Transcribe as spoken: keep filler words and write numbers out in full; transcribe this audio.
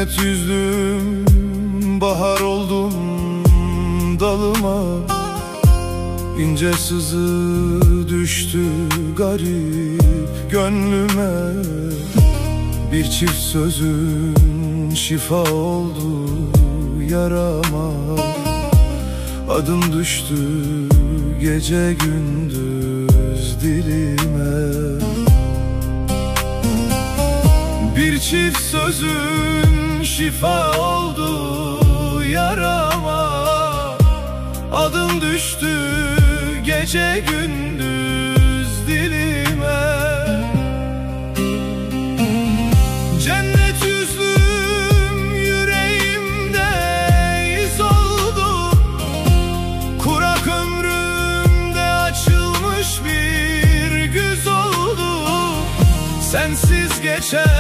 Cennet yüzdüm, bahar oldum dalıma. İnce sızı düştü garip gönlüme. Bir çift sözün şifa oldu yarama. Adım düştü gece gündüz dilime. Bir çift sözün şifa oldu yarama. Adım düştü gece gündüz dilime. Cennet yüzlüm yüreğimde iz oldu. Kurak ömrümde açılmış bir güz oldu. Sensiz geçer